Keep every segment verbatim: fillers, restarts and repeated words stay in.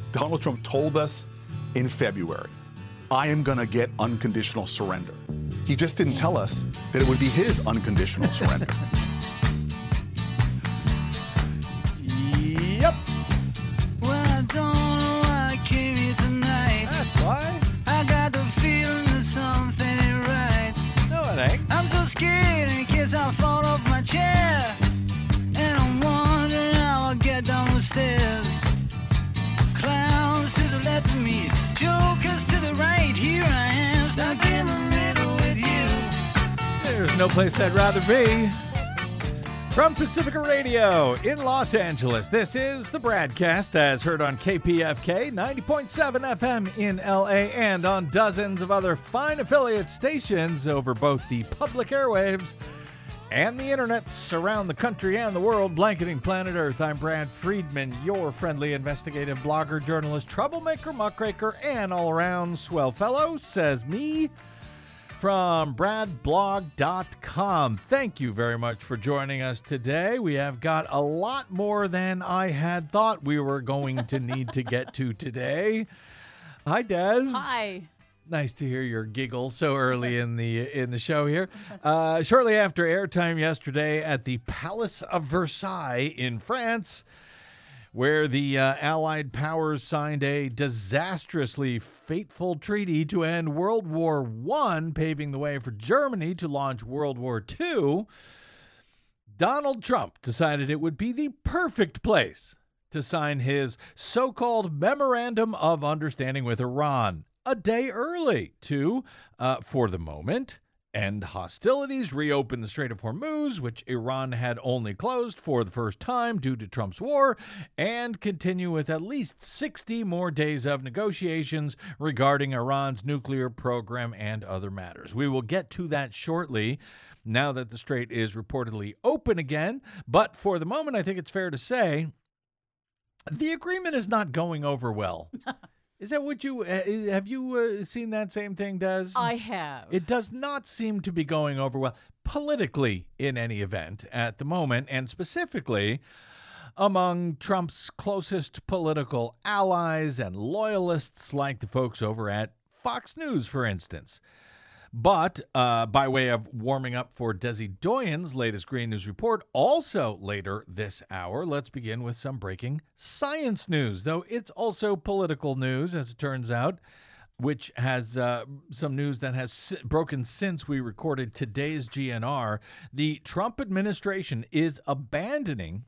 Donald Trump told us in February, I am going to get unconditional surrender. He just didn't tell us that it would be his unconditional surrender. Yep. Well, I don't know why I came here tonight. That's why. I got the feeling that something ain't right. No, it ain't. I'm so scared in case I fall off my chair. And I'm wondering how I'll get down the stairs. Clowns to the left of me, jokers to the right. Here I am, stuck in the middle with you. There's no place I'd rather be. From Pacifica Radio in Los Angeles, this is the Bradcast, as heard on K P F K ninety point seven F M in L A and on dozens of other fine affiliate stations over both the public airwaves and the internets around the country and the world, blanketing planet Earth. I'm Brad Friedman, your friendly investigative blogger, journalist, troublemaker, muckraker, and all-around swell fellow, says me, from brad blog dot com. Thank you very much for joining us today. We have got a lot more than I had thought we were going to need to get to today. Hi, Des. Hi. Nice to hear your giggle so early in the in the show here. Uh, shortly after airtime yesterday at the Palace of Versailles in France, where the uh, Allied powers signed a disastrously fateful treaty to end World War One, paving the way for Germany to launch World War Two, Donald Trump decided it would be the perfect place to sign his so-called Memorandum of Understanding with Iran a day early to, uh, for the moment, end hostilities, reopen the Strait of Hormuz, which Iran had only closed for the first time due to Trump's war, and continue with at least sixty more days of negotiations regarding Iran's nuclear program and other matters. We will get to that shortly, now that the strait is reportedly open again. But for the moment, I think it's fair to say the agreement is not going over well. Is that what you, uh, have you uh, seen that same thing, Des? I have. It does not seem to be going over well, politically in any event at the moment, and specifically among Trump's closest political allies and loyalists, like the folks over at Fox News, for instance. But uh, by way of warming up for Desi Doyen's latest Green News report, also later this hour, let's begin with some breaking science news, though it's also political news, as it turns out, which has uh, some news that has si- broken since we recorded today's G N R. The Trump administration is abandoning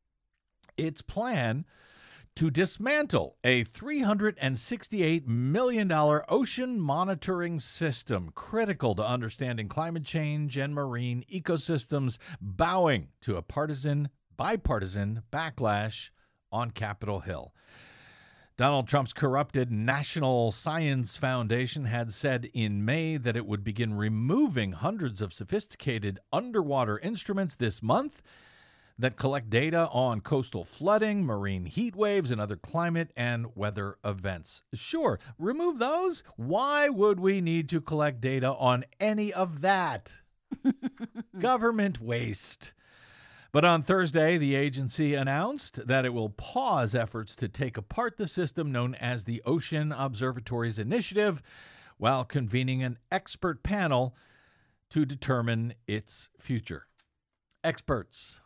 its plan to dismantle a three hundred sixty-eight million dollars ocean monitoring system critical to understanding climate change and marine ecosystems, bowing to a partisan, bipartisan backlash on Capitol Hill. Donald Trump's corrupted National Science Foundation had said in May that it would begin removing hundreds of sophisticated underwater instruments this month that collect data on coastal flooding, marine heat waves, and other climate and weather events. Sure, remove those? Why would we need to collect data on any of that? Government waste. But on Thursday, the agency announced that it will pause efforts to take apart the system known as the Ocean Observatories Initiative, while convening an expert panel to determine its future. Experts.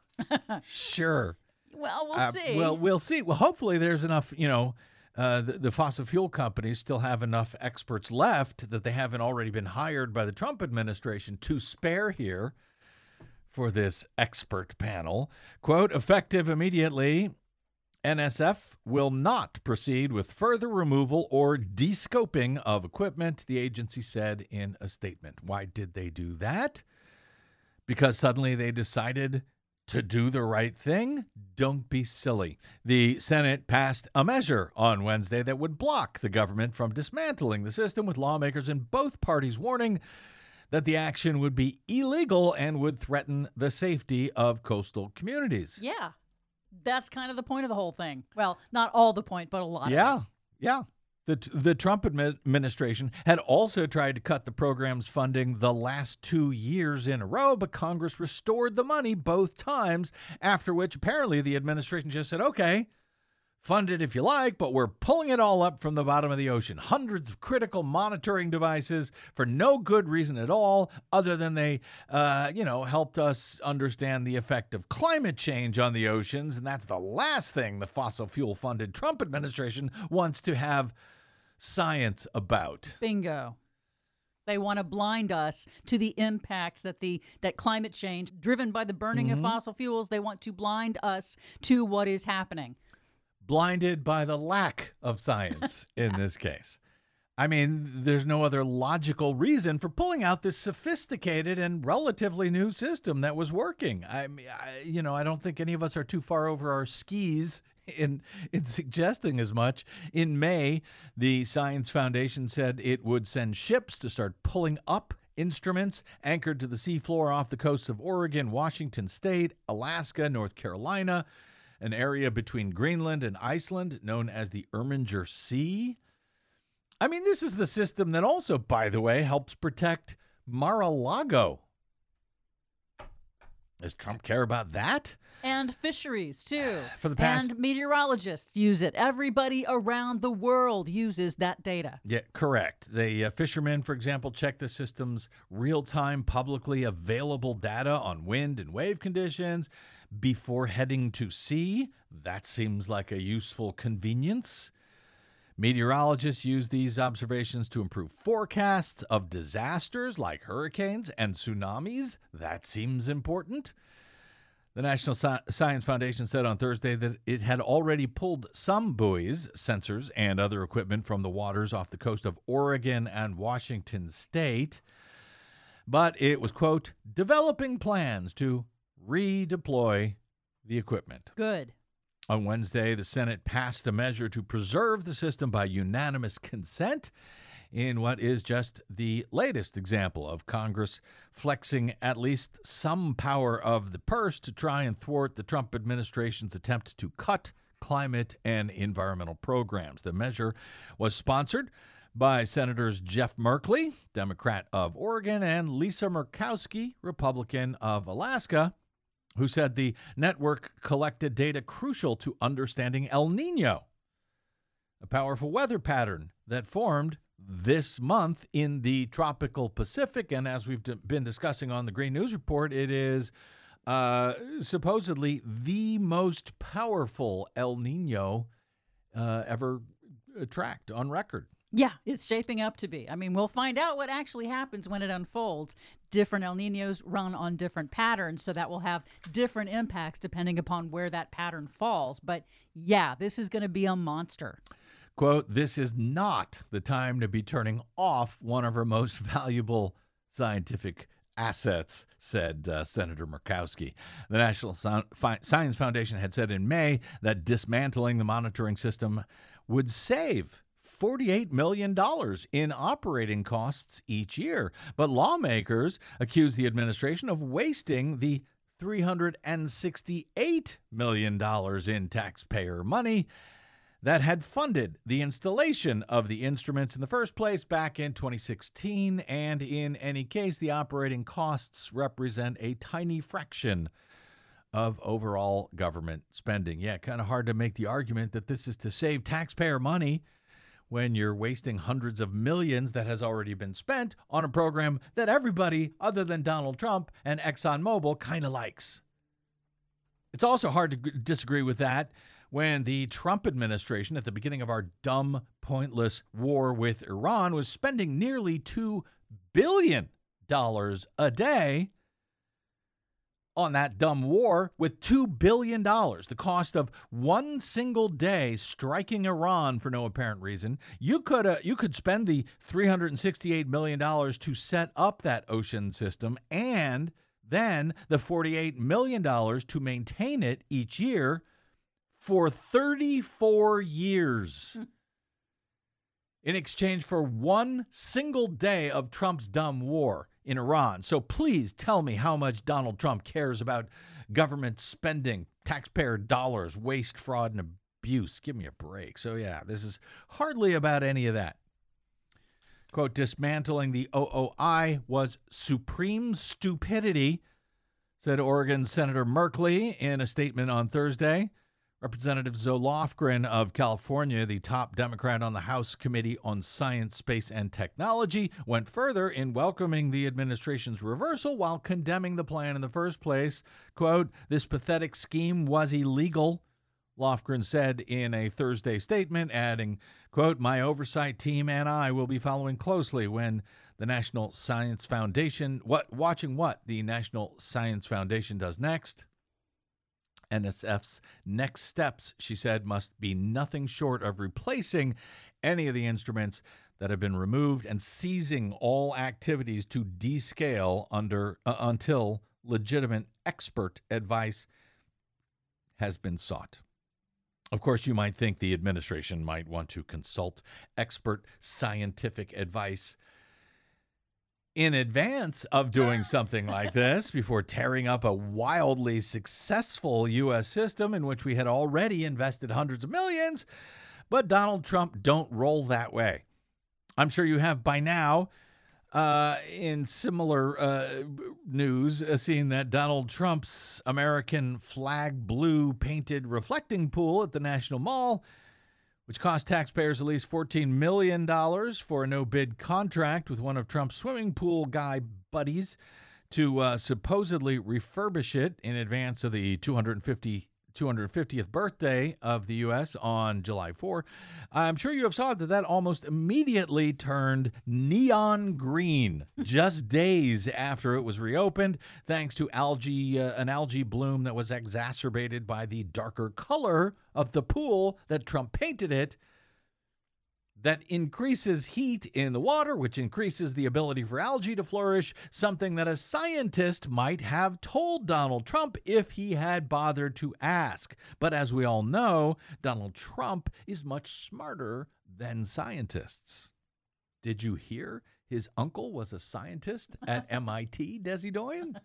Sure. Well, we'll Uh, see. Well, we'll see. Well, hopefully there's enough, you know, uh, the, the fossil fuel companies still have enough experts left that they haven't already been hired by the Trump administration to spare here for this expert panel. Quote, effective immediately, N S F will not proceed with further removal or de-scoping of equipment, the agency said in a statement. Why did they do that? Because suddenly they decided to do the right thing? Don't be silly. The Senate passed a measure on Wednesday that would block the government from dismantling the system, with lawmakers in both parties warning that the action would be illegal and would threaten the safety of coastal communities. yeah. That's kind of the point of the whole thing. Well, not all the point, but a lot Yeah, of it. yeah. The, the Trump admi- administration had also tried to cut the program's funding the last two years in a row, but Congress restored the money both times, after which apparently the administration just said, okay, Fund it if you like, but we're pulling it all up from the bottom of the ocean. Hundreds of critical monitoring devices for no good reason at all, other than they, uh, you know, helped us understand the effect of climate change on the oceans. And that's the last thing the fossil fuel-funded Trump administration wants to have science about. Bingo. They want to blind us to the impacts that the that climate change, driven by the burning Mm-hmm. of fossil fuels, they want to blind us to what is happening. Blinded by the lack of science in this case. I mean, there's no other logical reason for pulling out this sophisticated and relatively new system that was working. I mean, I, you know, I don't think any of us are too far over our skis in in suggesting as much. In May, the Science Foundation said it would send ships to start pulling up instruments anchored to the seafloor off the coasts of Oregon, Washington State, Alaska, North Carolina, an area between Greenland and Iceland known as the Erminger Sea. I mean, this is the system that also, by the way, helps protect Mar-a-Lago. Does Trump care about that? And fisheries, too. For the past- And meteorologists use it. Everybody around the world uses that data. Yeah, correct. The uh, fishermen, for example, check the system's real-time, publicly available data on wind and wave conditions before heading to sea. That seems like a useful convenience. Meteorologists use these observations to improve forecasts of disasters like hurricanes and tsunamis. That seems important. The National Sci- Science Foundation said on Thursday that it had already pulled some buoys, sensors, and other equipment from the waters off the coast of Oregon and Washington State. But it was, quote, developing plans to redeploy the equipment. Good. On Wednesday, the Senate passed a measure to preserve the system by unanimous consent in what is just the latest example of Congress flexing at least some power of the purse to try and thwart the Trump administration's attempt to cut climate and environmental programs. The measure was sponsored by Senators Jeff Merkley, Democrat of Oregon, and Lisa Murkowski, Republican of Alaska, who said the network collected data crucial to understanding El Nino, a powerful weather pattern that formed this month in the tropical Pacific. And as we've d- been discussing on the Green News Report, it is uh, supposedly the most powerful El Nino uh, ever tracked on record. Yeah, it's shaping up to be. I mean, we'll find out what actually happens when it unfolds. Different El Ninos run on different patterns, so that will have different impacts depending upon where that pattern falls. But yeah, this is going to be a monster. Quote, this is not the time to be turning off one of our most valuable scientific assets, said uh, Senator Murkowski. The National Science Foundation had said in May that dismantling the monitoring system would save forty-eight million dollars in operating costs each year. But lawmakers accuse the administration of wasting the three hundred sixty-eight million dollars in taxpayer money that had funded the installation of the instruments in the first place back in twenty sixteen. And in any case, the operating costs represent a tiny fraction of overall government spending. Yeah, kind of hard to make the argument that this is to save taxpayer money when you're wasting hundreds of millions that has already been spent on a program that everybody other than Donald Trump and ExxonMobil kind of likes. It's also hard to g- disagree with that when the Trump administration at the beginning of our dumb, pointless war with Iran was spending nearly two billion dollars a day on that dumb war, with two billion dollars, the cost of one single day striking Iran for no apparent reason. You could uh, you could spend the three hundred sixty-eight million dollars to set up that ocean system, and then the forty-eight million dollars to maintain it each year for thirty-four years. Hmm. In exchange for one single day of Trump's dumb war in Iran. So please tell me how much Donald Trump cares about government spending, taxpayer dollars, waste, fraud, and abuse. Give me a break. So yeah, this is hardly about any of that. Quote, dismantling the O O I was supreme stupidity, said Oregon Senator Merkley in a statement on Thursday. Representative Zoe Lofgren of California, the top Democrat on the House Committee on Science, Space, and Technology, went further in welcoming the administration's reversal while condemning the plan in the first place. Quote, "This pathetic scheme was illegal," Lofgren said in a Thursday statement, adding, quote, "My oversight team and I will be following closely when the National Science Foundation, what, watching what the National Science Foundation does next. N S F's next steps," she said, "must be nothing short of replacing any of the instruments that have been removed and seizing all activities to descale under uh, until legitimate expert advice has been sought." Of course, you might think the administration might want to consult expert scientific advice in advance of doing something like this before tearing up a wildly successful U S system in which we had already invested hundreds of millions. But Donald Trump don't roll that way. I'm sure you have by now, uh, in similar uh, news, uh, seen that Donald Trump's American flag blue painted reflecting pool at the National Mall, which cost taxpayers at least fourteen million dollars for a no-bid contract with one of Trump's swimming pool guy buddies to uh, supposedly refurbish it in advance of the two hundred fiftieth birthday of the U S on July fourth. I'm sure you have saw that that almost immediately turned neon green just days after it was reopened, thanks to algae, uh, an algae bloom that was exacerbated by the darker color of the pool that Trump painted it. That increases heat in the water, which increases the ability for algae to flourish, something that a scientist might have told Donald Trump if he had bothered to ask. But as we all know, Donald Trump is much smarter than scientists. Did you hear his uncle was a scientist at M I T, Desi Doyen?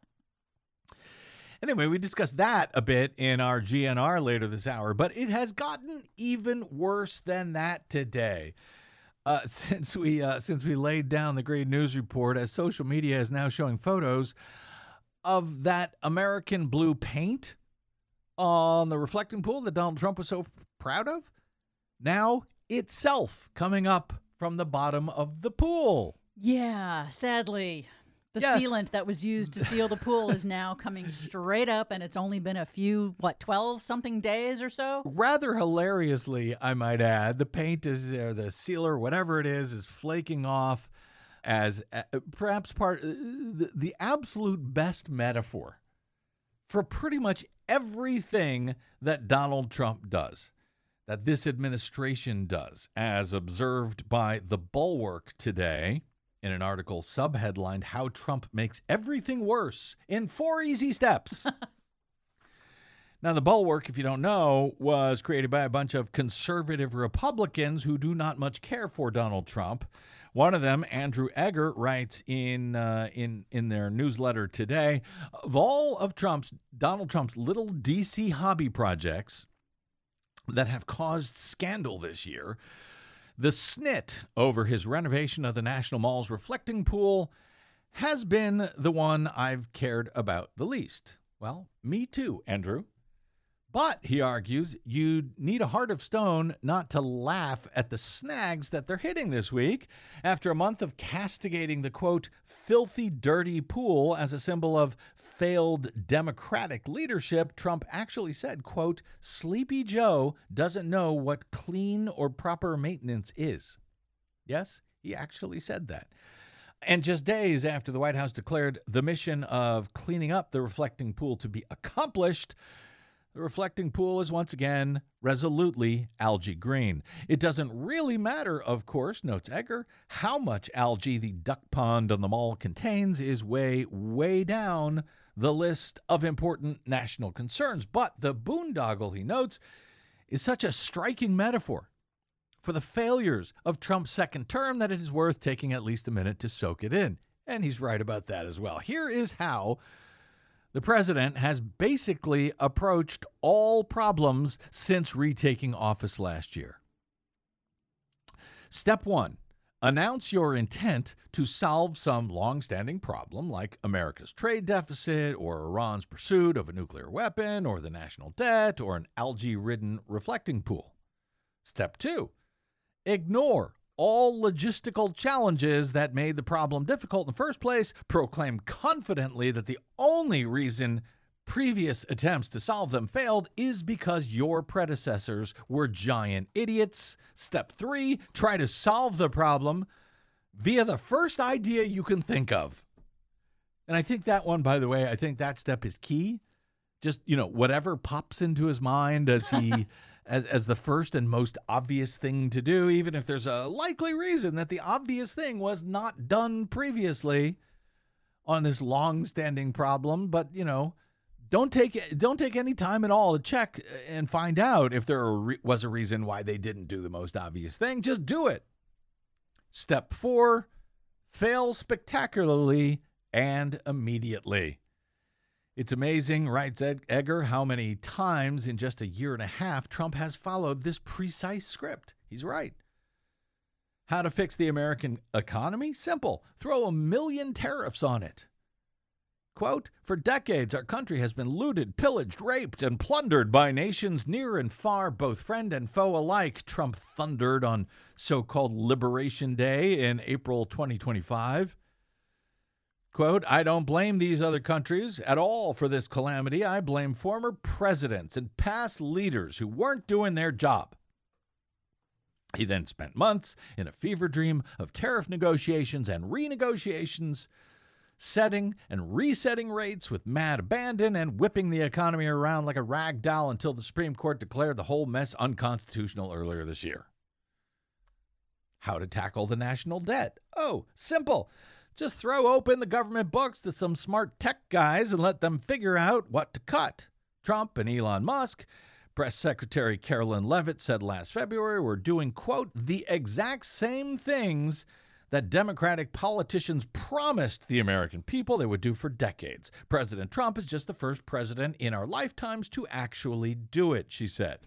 Anyway, we discussed that a bit in our G N R later this hour, but it has gotten even worse than that today. Uh, since we uh, since we laid down the great news report, as social media is now showing photos of that American blue paint on the reflecting pool that Donald Trump was so proud of, now itself coming up from the bottom of the pool. Yeah, sadly. The Yes. sealant that was used to seal the pool is now coming straight up, and it's only been a few, what, twelve-something days or so? Rather hilariously, I might add, the paint is, or the sealer, whatever it is, is flaking off as uh, perhaps part, uh, the, the absolute best metaphor for pretty much everything that Donald Trump does, that this administration does, as observed by The Bulwark today. In an article subheadlined, "How Trump Makes Everything Worse in Four Easy Steps." Now, The Bulwark, if you don't know, was created by a bunch of conservative Republicans who do not much care for Donald Trump. One of them, Andrew Egger, writes in uh, in in their newsletter today, of all of Trump's Donald Trump's little D C hobby projects that have caused scandal this year, the snit over his renovation of the National Mall's reflecting pool has been the one I've cared about the least. Well, me too, Andrew. But, he argues, you need a heart of stone not to laugh at the snags that they're hitting this week. After a month of castigating the, quote, filthy, dirty pool as a symbol of failed Democratic leadership, Trump actually said, quote, Sleepy Joe doesn't know what clean or proper maintenance is. Yes, he actually said that. And just days after the White House declared the mission of cleaning up the reflecting pool to be accomplished, the reflecting pool is once again resolutely algae green. It doesn't really matter, of course, notes Egger, how much algae the duck pond on the mall contains is way, way down the list of important national concerns. But the boondoggle, he notes, is such a striking metaphor for the failures of Trump's second term that it is worth taking at least a minute to soak it in. And he's right about that as well. Here is how the president has basically approached all problems since retaking office last year. Step one, Announce your intent to solve some long-standing problem like America's trade deficit or Iran's pursuit of a nuclear weapon or the national debt or an algae-ridden reflecting pool. Step two, ignore all logistical challenges that made the problem difficult in the first place. Proclaim confidently that the only reason previous attempts to solve them failed is because your predecessors were giant idiots. Step three, try to solve the problem via the first idea you can think of. And I think that one, by the way, I think that step is key. Just, you know, whatever pops into his mind as he, as, as the first and most obvious thing to do, even if there's a likely reason that the obvious thing was not done previously on this long-standing problem. But, you know, Don't take don't take any time at all to check and find out if there was a reason why they didn't do the most obvious thing. Just do it. Step four, fail spectacularly and immediately. It's amazing, writes Ed- Egger, how many times in just a year and a half Trump has followed this precise script. He's right. How to fix the American economy? Simple. Throw a million tariffs on it. Quote, for decades, our country has been looted, pillaged, raped, and plundered by nations near and far, both friend and foe alike, Trump thundered on so-called Liberation Day in April twenty twenty-five. Quote, I don't blame these other countries at all for this calamity. I blame former presidents and past leaders who weren't doing their job. He then spent months in a fever dream of tariff negotiations and renegotiations, setting and resetting rates with mad abandon and whipping the economy around like a rag doll until the Supreme Court declared the whole mess unconstitutional earlier this year. How to tackle the national debt? Oh, simple. Just throw open the government books to some smart tech guys and let them figure out what to cut. Trump and Elon Musk, Press Secretary Carolyn Leavitt said last February, were doing, quote, the exact same things that Democratic politicians promised the American people they would do for decades. President Trump is just the first president in our lifetimes to actually do it, she said.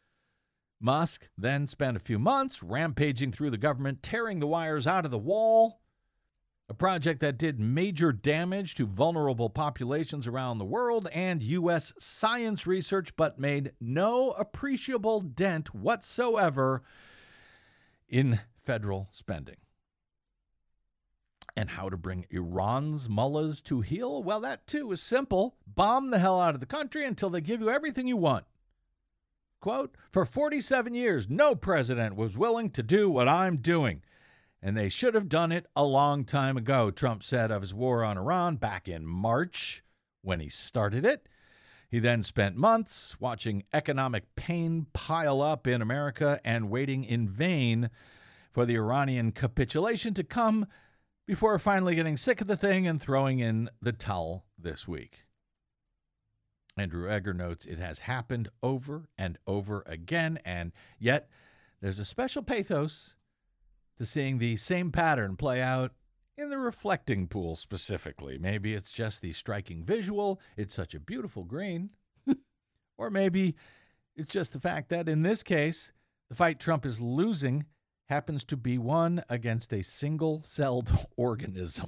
Musk then spent a few months rampaging through the government, tearing the wires out of the wall, a project that did major damage to vulnerable populations around the world and U S science research, but made no appreciable dent whatsoever in federal spending. And how to bring Iran's mullahs to heel? Well, that too is simple. Bomb the hell out of the country until they give you everything you want. Quote, for forty-seven years, no president was willing to do what I'm doing. And they should have done it a long time ago, Trump said of his war on Iran back in March when he started it. He then spent months watching economic pain pile up in America and waiting in vain for the Iranian capitulation to come before finally getting sick of the thing and throwing in the towel this week. Andrew Egger notes it has happened over and over again, and yet there's a special pathos to seeing the same pattern play out in the reflecting pool specifically. Maybe it's just the striking visual, it's such a beautiful green, or maybe it's just the fact that in this case, the fight Trump is losing happens to be one against a single-celled organism.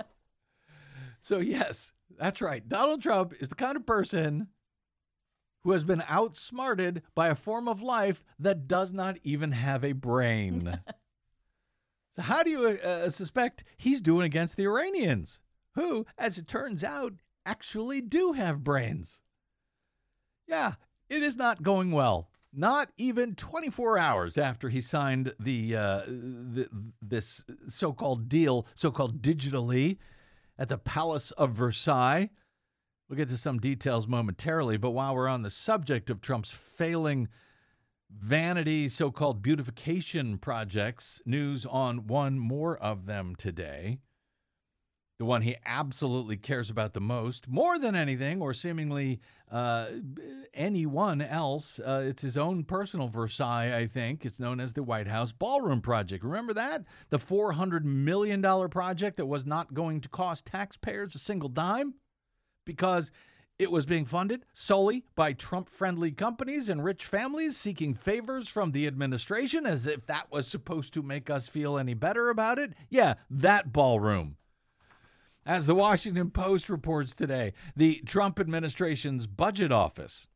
So yes, that's right. Donald Trump is the kind of person who has been outsmarted by a form of life that does not even have a brain. So how do you uh, suspect he's doing against the Iranians, who, as it turns out, actually do have brains? Yeah, it is not going well. Not even twenty-four hours after he signed the, uh, the this so-called deal, so-called digitally, at the Palace of Versailles. We'll get to some details momentarily, but while we're on the subject of Trump's failing vanity so-called beautification projects, news on one more of them today. The one he absolutely cares about the most, more than anything, or seemingly uh, anyone else. Uh, it's his own personal Versailles, I think. It's known as the White House Ballroom Project. Remember that? The four hundred million dollars project that was not going to cost taxpayers a single dime? Because it was being funded solely by Trump-friendly companies and rich families seeking favors from the administration, as if that was supposed to make us feel any better about it. Yeah, that ballroom. As the Washington Post reports today, the Trump administration's budget office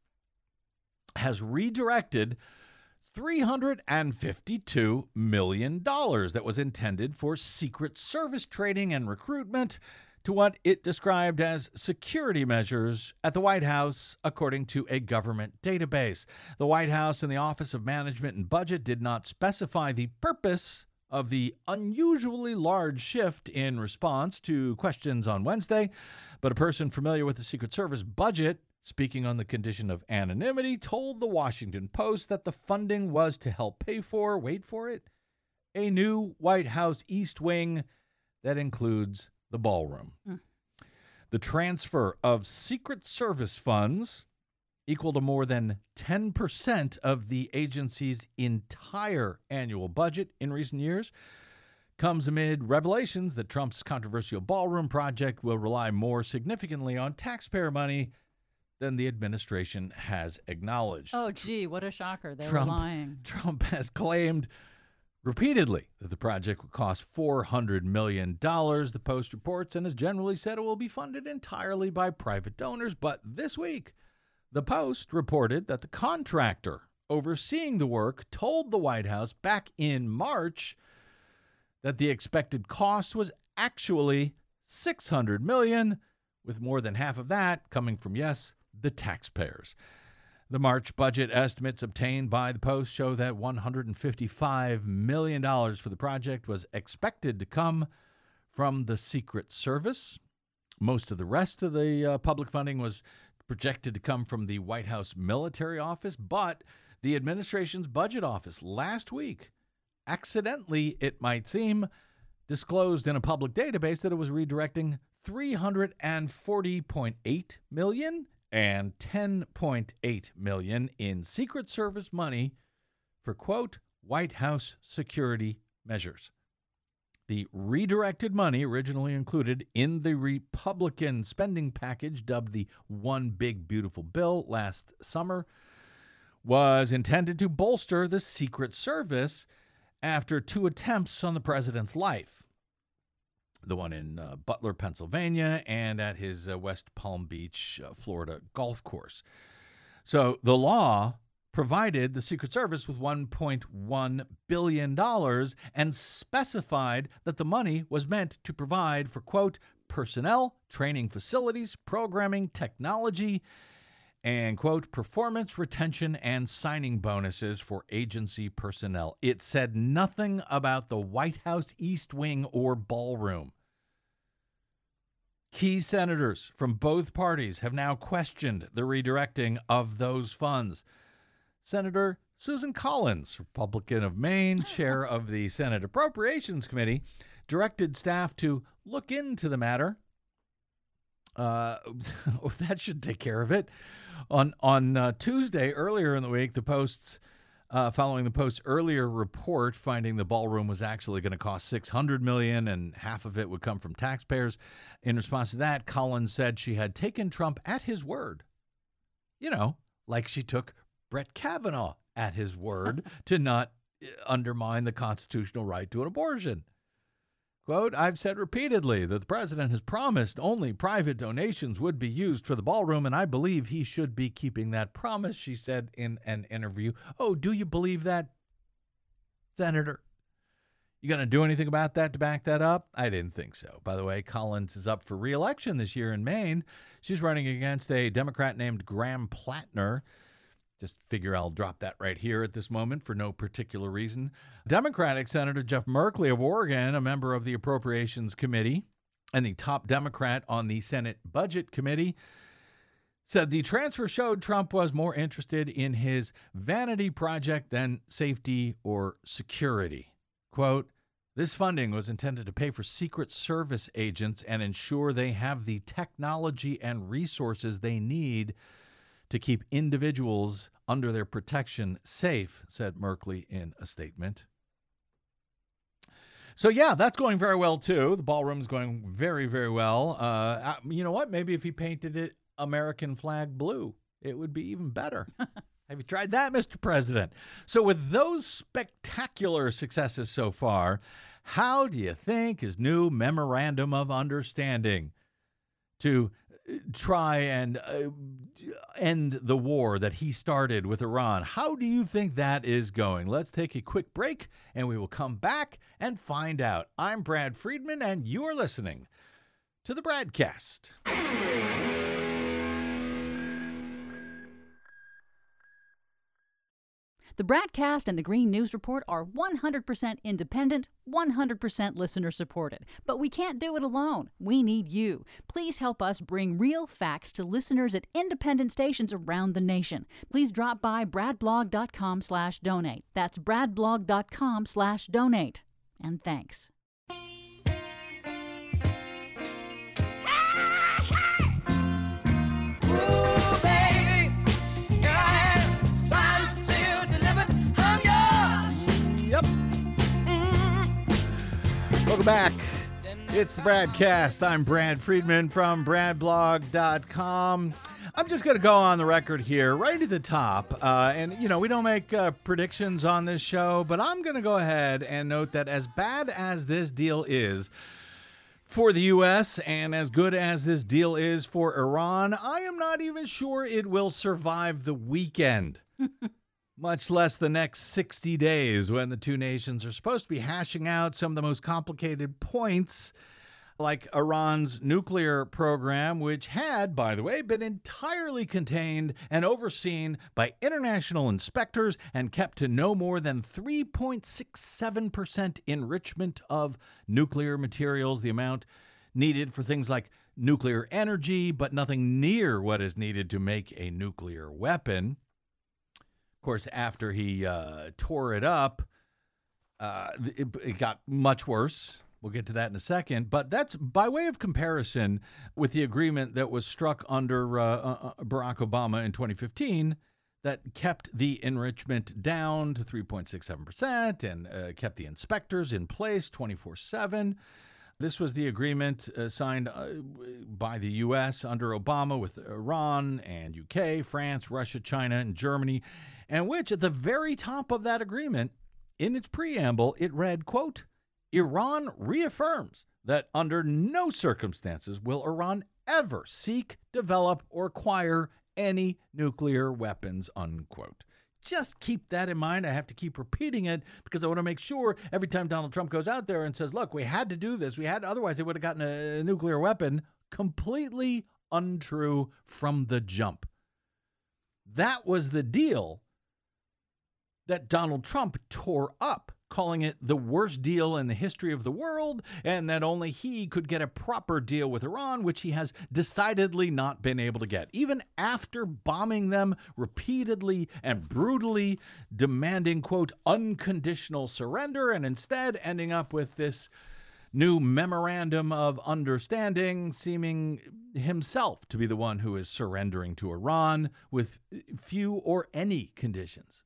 has redirected three hundred fifty-two million dollars that was intended for Secret Service training and recruitment to what it described as security measures at the White House, according to a government database. The White House and the Office of Management and Budget did not specify the purpose of the unusually large shift in response to questions on Wednesday, but a person familiar with the Secret Service budget, speaking on the condition of anonymity, told the Washington Post that the funding was to help pay for, wait for it, a new White House East Wing that includes the ballroom. Mm. The transfer of Secret Service funds, equal to more than ten percent of the agency's entire annual budget in recent years, comes amid revelations that Trump's controversial ballroom project will rely more significantly on taxpayer money than the administration has acknowledged. Oh, gee, what a shocker. They Trump, were lying. Trump has claimed repeatedly that the project will cost four hundred million dollars, the Post reports, and has generally said it will be funded entirely by private donors. But this week, the Post reported that the contractor overseeing the work told the White House back in March that the expected cost was actually six hundred million dollars, with more than half of that coming from, yes, the taxpayers. The March budget estimates obtained by the Post show that one hundred fifty-five million dollars for the project was expected to come from the Secret Service. Most of the rest of the uh, public funding was projected to come from the White House Military Office, but the administration's budget office last week, accidentally, it might seem, disclosed in a public database that it was redirecting three hundred forty point eight million dollars and ten point eight million dollars in Secret Service money for, quote, White House security measures. The redirected money, originally included in the Republican spending package dubbed the One Big Beautiful Bill last summer, was intended to bolster the Secret Service after two attempts on the president's life. The one in uh, Butler, Pennsylvania, and at his uh, West Palm Beach, uh, Florida golf course. So the law provided the Secret Service with one point one billion dollars and specified that the money was meant to provide for, quote, personnel, training facilities, programming, technology, and, quote, performance, retention, and signing bonuses for agency personnel. It said nothing about the White House East Wing or ballroom. Key senators from both parties have now questioned the redirecting of those funds. Senator Susan Collins, Republican of Maine, chair of the Senate Appropriations Committee, directed staff to look into the matter. Uh, that should take care of it. On on uh, Tuesday, earlier in the week, the Post's uh, following the Post's earlier report finding the ballroom was actually going to cost six hundred million dollars and half of it would come from taxpayers. In response to that, Collins said she had taken Trump at his word. You know, like she took Brett Kavanaugh at his word to not undermine the constitutional right to an abortion. Quote, I've said repeatedly that the president has promised only private donations would be used for the ballroom, and I believe he should be keeping that promise, she said in an interview. Oh, do you believe that, Senator? You going to do anything about that to back that up? I didn't think so. By the way, Collins is up for re-election this year in Maine. She's running against a Democrat named Graham Plattner. Just figure I'll drop that right here at this moment for no particular reason. Democratic Senator Jeff Merkley of Oregon, a member of the Appropriations Committee and the top Democrat on the Senate Budget Committee, said the transfer showed Trump was more interested in his vanity project than safety or security. Quote, this funding was intended to pay for Secret Service agents and ensure they have the technology and resources they need to keep individuals under their protection safe, said Merkley in a statement. So, yeah, that's going very well, too. The ballroom's going very, very well. Uh, you know what? Maybe if he painted it American flag blue. It would be even better. Have you tried that, Mister President? So with those spectacular successes so far, how do you think his new memorandum of understanding to try and uh, end the war that he started with Iran, how do you think that is going? Let's take a quick break, and we will come back and find out. I'm Brad Friedman, and you're listening to the Bradcast. The Bradcast and the Green News Report are one hundred percent independent, one hundred percent listener supported. But we can't do it alone. We need you. Please help us bring real facts to listeners at independent stations around the nation. Please drop by bradblog.com slash donate. That's bradblog.com slash donate. And thanks. Welcome back. It's the Bradcast. I'm Brad Friedman from brad blog dot com. I'm just going to go on the record here, right at the top. Uh, and, you know, we don't make uh, predictions on this show, but I'm going to go ahead and note that as bad as this deal is for the U S and as good as this deal is for Iran, I am not even sure it will survive the weekend. Much less the next sixty days when the two nations are supposed to be hashing out some of the most complicated points, like Iran's nuclear program, which had, by the way, been entirely contained and overseen by international inspectors and kept to no more than three point six seven percent enrichment of nuclear materials, the amount needed for things like nuclear energy, but nothing near what is needed to make a nuclear weapon. Of course, after he uh, tore it up, uh, it, it got much worse. We'll get to that in a second. But that's by way of comparison with the agreement that was struck under uh, uh, Barack Obama in twenty fifteen that kept the enrichment down to three point six seven percent and uh, kept the inspectors in place twenty-four seven. This was the agreement uh, signed uh, by the U S under Obama with Iran and U K, France, Russia, China, and Germany, and which at the very top of that agreement, in its preamble, it read, quote, Iran reaffirms that under no circumstances will Iran ever seek, develop, or acquire any nuclear weapons, unquote. Just keep that in mind. I have to keep repeating it because I want to make sure every time Donald Trump goes out there and says, look, we had to do this. We had, otherwise they would have gotten a nuclear weapon. Completely untrue from the jump. That was the deal that Donald Trump tore up, calling it the worst deal in the history of the world, and that only he could get a proper deal with Iran, which he has decidedly not been able to get. Even after bombing them repeatedly and brutally, demanding, quote, unconditional surrender, and instead ending up with this new memorandum of understanding, seeming himself to be the one who is surrendering to Iran with few or any conditions.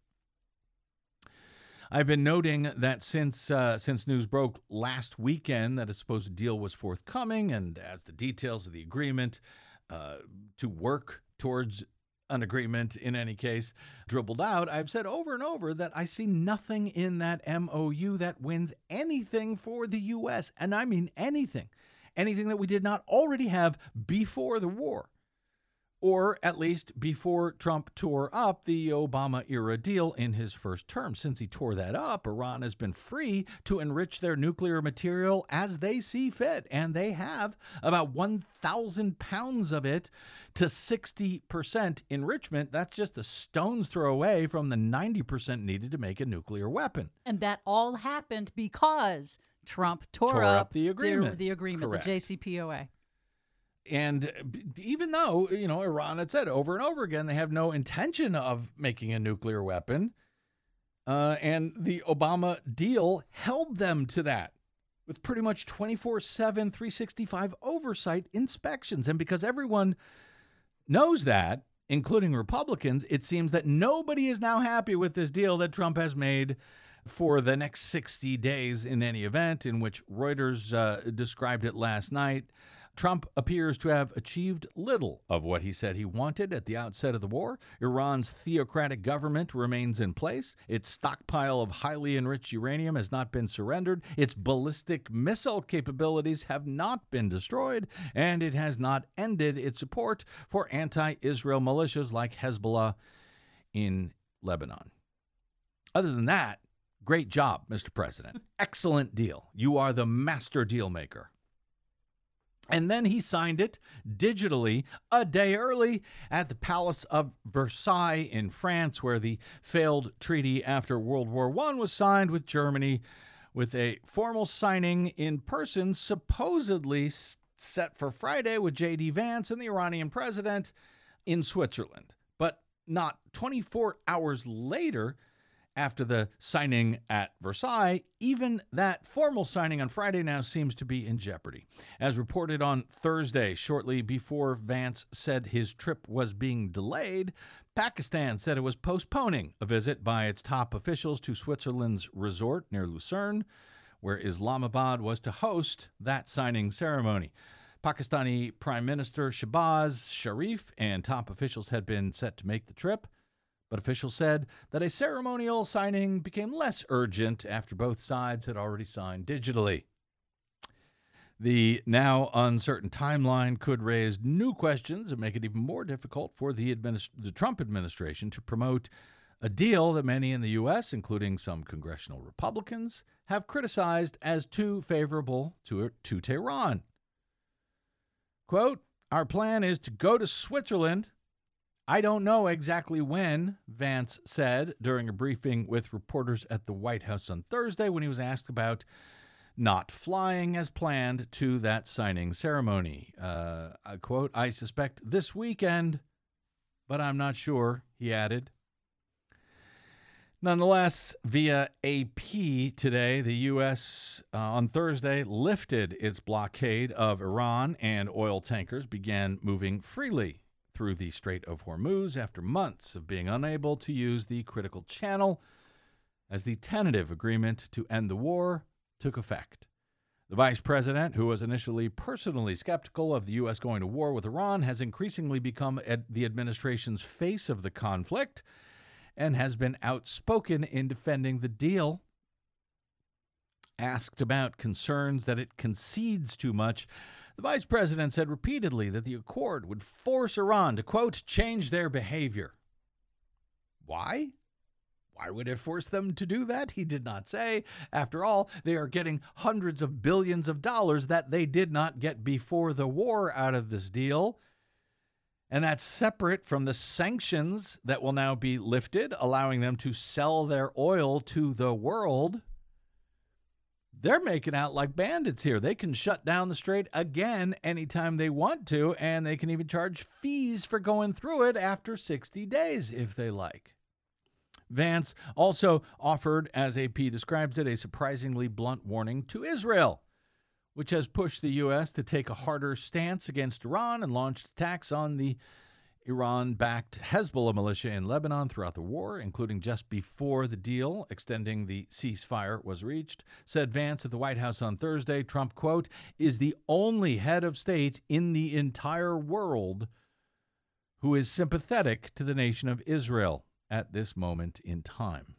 I've been noting that since uh, since news broke last weekend that a supposed deal was forthcoming, and as the details of the agreement uh, to work towards an agreement in any case dribbled out, I've said over and over that I see nothing in that M O U that wins anything for the U S, and I mean anything, anything that we did not already have before the war. Or at least before Trump tore up the Obama-era deal in his first term. Since he tore that up, Iran has been free to enrich their nuclear material as they see fit. And they have about one thousand pounds of it to sixty percent enrichment. That's just a stone's throw away from the ninety percent needed to make a nuclear weapon. And that all happened because Trump tore, Tore up, up the agreement. The, the agreement, Correct. the J C P O A. And even though, you know, Iran had said over and over again they have no intention of making a nuclear weapon, uh, and the Obama deal held them to that with pretty much twenty-four seven, three sixty-five oversight inspections. And because everyone knows that, including Republicans, it seems that nobody is now happy with this deal that Trump has made for the next sixty days in any event, in which Reuters uh, described it last night. Trump appears to have achieved little of what he said he wanted at the outset of the war. Iran's theocratic government remains in place. Its stockpile of highly enriched uranium has not been surrendered. Its ballistic missile capabilities have not been destroyed. And it has not ended its support for anti-Israel militias like Hezbollah in Lebanon. Other than that, great job, Mister President. Excellent deal. You are the master deal maker. And then he signed it digitally a day early at the Palace of Versailles in France, where the failed treaty after World War One was signed with Germany, with a formal signing in person supposedly set for Friday with J D Vance and the Iranian president in Switzerland. But not twenty-four hours later, after the signing at Versailles, even that formal signing on Friday now seems to be in jeopardy. As reported on Thursday, shortly before Vance said his trip was being delayed, Pakistan said it was postponing a visit by its top officials to Switzerland's resort near Lucerne, where Islamabad was to host that signing ceremony. Pakistani Prime Minister Shehbaz Sharif and top officials had been set to make the trip, but officials said that a ceremonial signing became less urgent after both sides had already signed digitally. The now uncertain timeline could raise new questions and make it even more difficult for the, administ- the Trump administration to promote a deal that many in the U S, including some congressional Republicans, have criticized as too favorable to, to Tehran. Quote, "Our plan is to go to Switzerland. I don't know exactly when," Vance said during a briefing with reporters at the White House on Thursday when he was asked about not flying as planned to that signing ceremony. Uh, I quote, "I suspect this weekend, but I'm not sure," he added. Nonetheless, via A P today, the U S uh, on Thursday lifted its blockade of Iran, and oil tankers began moving freely through the Strait of Hormuz after months of being unable to use the critical channel as the tentative agreement to end the war took effect. The vice president, who was initially personally skeptical of the U S going to war with Iran, has increasingly become ad- the administration's face of the conflict and has been outspoken in defending the deal. Asked about concerns that it concedes too much, the vice president said repeatedly that the accord would force Iran to, quote, change their behavior. Why? Why would it force them to do that? He did not say. After all, they are getting hundreds of billions of dollars that they did not get before the war out of this deal. And that's separate from the sanctions that will now be lifted, allowing them to sell their oil to the world. They're making out like bandits here. They can shut down the strait again anytime they want to, and they can even charge fees for going through it after sixty days if they like. Vance also offered, as A P describes it, a surprisingly blunt warning to Israel, which has pushed the U S to take a harder stance against Iran and launched attacks on the Iran-backed Hezbollah militia in Lebanon throughout the war, including just before the deal extending the ceasefire was reached. Said Vance at the White House on Thursday, Trump, quote, "is the only head of state in the entire world who is sympathetic to the nation of Israel at this moment in time."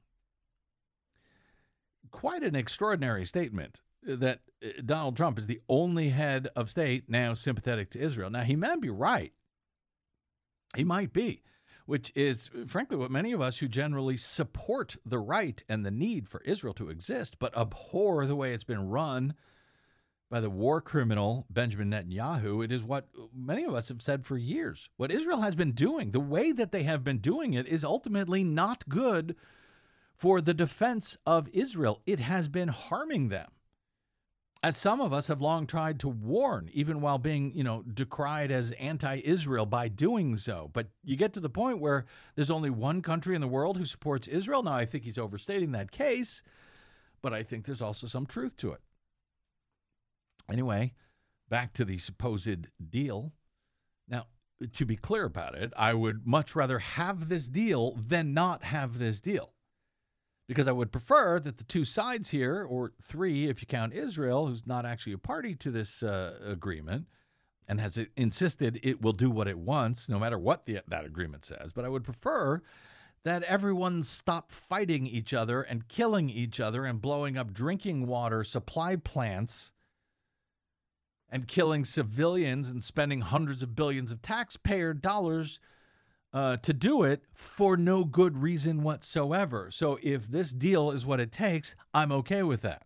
Quite an extraordinary statement that Donald Trump is the only head of state now sympathetic to Israel. Now, he may be right. He might be, which is, frankly, what many of us who generally support the right and the need for Israel to exist, but abhor the way it's been run by the war criminal Benjamin Netanyahu. It is what many of us have said for years. What Israel has been doing, the way that they have been doing it, is ultimately not good for the defense of Israel. It has been harming them, as some of us have long tried to warn, even while being, you know, decried as anti-Israel by doing so. But you get to the point where there's only one country in the world who supports Israel. Now, I think he's overstating that case, but I think there's also some truth to it. Anyway, back to the supposed deal. Now, to be clear about it, I would much rather have this deal than not have this deal, because I would prefer that the two sides here, or three if you count Israel, who's not actually a party to this uh, agreement, and has insisted it will do what it wants, no matter what the, that agreement says. But I would prefer that everyone stop fighting each other and killing each other and blowing up drinking water supply plants and killing civilians and spending hundreds of billions of taxpayer dollars uh, to do it for no good reason whatsoever. So if this deal is what it takes, I'm okay with that.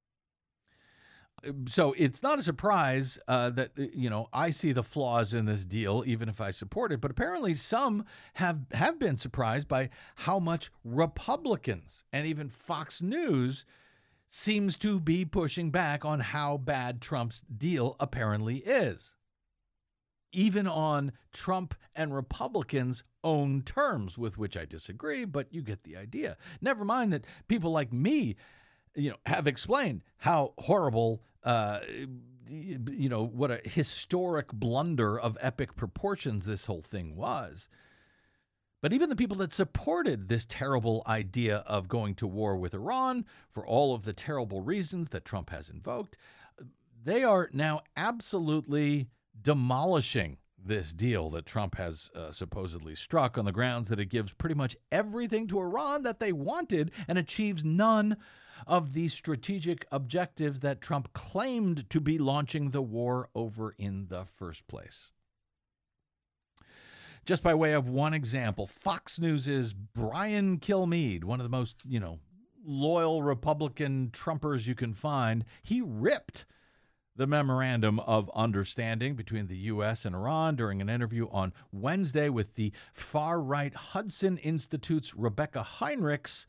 So it's not a surprise uh, that, you know, I see the flaws in this deal, even if I support it. But apparently some have, have been surprised by how much Republicans and even Fox News seems to be pushing back on how bad Trump's deal apparently is, even on Trump and Republicans' own terms, with which I disagree, but you get the idea. Never mind that people like me, you know, have explained how horrible, uh, you know, what a historic blunder of epic proportions this whole thing was. But even the people that supported this terrible idea of going to war with Iran for all of the terrible reasons that Trump has invoked, they are now absolutely demolishing this deal that Trump has uh, supposedly struck on the grounds that it gives pretty much everything to Iran that they wanted and achieves none of the strategic objectives that Trump claimed to be launching the war over in the first place. Just by way of one example, Fox News' Brian Kilmeade, one of the most, you know, loyal Republican Trumpers you can find, he ripped the memorandum of understanding between the U S and Iran during an interview on Wednesday with the far-right Hudson Institute's Rebecca Heinrichs,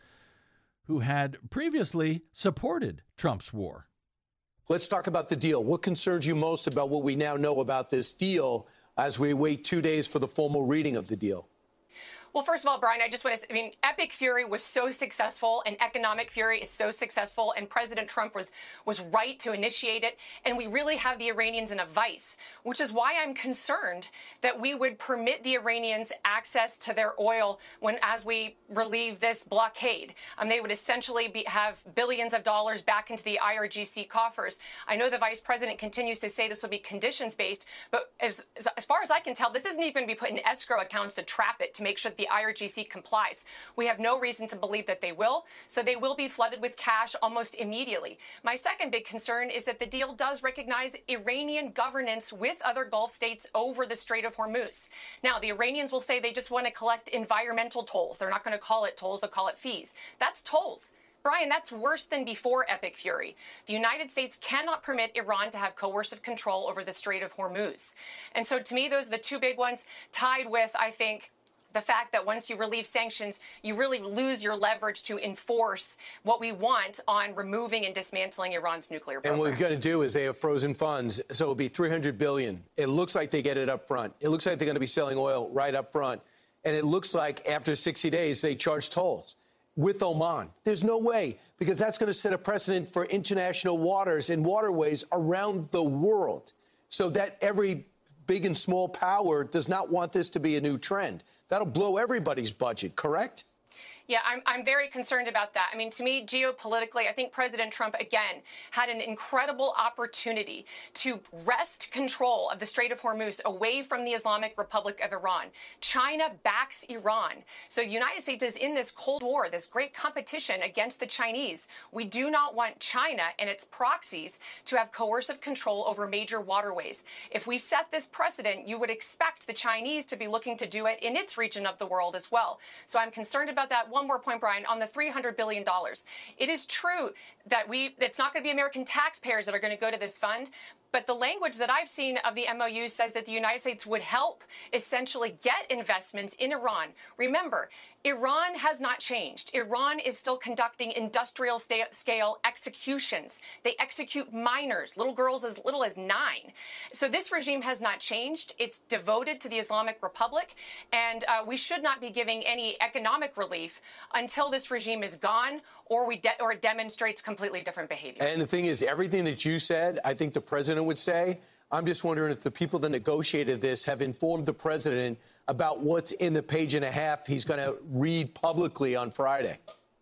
who had previously supported Trump's war. Let's talk about the deal. What concerns you most about what we now know about this deal as we wait two days for the formal reading of the deal? Well, first of all, Brian, I just want to, I mean, Epic Fury was so successful and Economic Fury is so successful and President Trump was, was right to initiate it. And we really have the Iranians in a vice, which is why I'm concerned that we would permit the Iranians access to their oil when, as we relieve this blockade, um, they would essentially be, have billions of dollars back into the I R G C coffers. I know the vice president continues to say this will be conditions based, but as, as, as far as I can tell, this isn't even going to be put in escrow accounts to trap it, to make sure that the I R G C complies. We have no reason to believe that they will, so they will be flooded with cash almost immediately. My second big concern is that the deal does recognize Iranian governance with other Gulf states over the Strait of Hormuz. Now, the Iranians will say they just want to collect environmental tolls. They're not going to call it tolls, they'll call it fees. That's tolls. Brian, that's worse than before Epic Fury. The United States cannot permit Iran to have coercive control over the Strait of Hormuz. And so to me, those are the two big ones, tied with, I think, the fact that once you relieve sanctions, you really lose your leverage to enforce what we want on removing and dismantling Iran's nuclear program. And what we're going to do is they have frozen funds, so it'll be three hundred billion dollars. It looks like they get it up front. It looks like they're going to be selling oil right up front. And it looks like after sixty days, they charge tolls with Oman. There's no way, because that's going to set a precedent for international waters and waterways around the world, so that every big and small power does not want this to be a new trend. That'll blow everybody's budget, correct? Yeah, I'm, I'm very concerned about that. I mean, to me, geopolitically, I think President Trump, again, had an incredible opportunity to wrest control of the Strait of Hormuz away from the Islamic Republic of Iran. China backs Iran. So the United States is in this Cold War, this great competition against the Chinese. We do not want China and its proxies to have coercive control over major waterways. If we set this precedent, you would expect the Chinese to be looking to do it in its region of the world as well. So I'm concerned about that. One more point, Brian, on the three hundred billion dollars. It is true that we, it's not going to be American taxpayers that are going to go to this fund, but the language that I've seen of the M O U says that the United States would help essentially get investments in Iran. Remember, Iran has not changed. Iran is still conducting industrial scale executions. They execute minors, little girls as little as nine. So this regime has not changed. It's devoted to the Islamic Republic, and uh, we should not be giving any economic relief until this regime is gone or we de- or it demonstrates completely different behavior. And the thing is, everything that you said, I think the president would say. I'm just wondering if the people that negotiated this have informed the president about what's in the page and a half he's going to read publicly on Friday.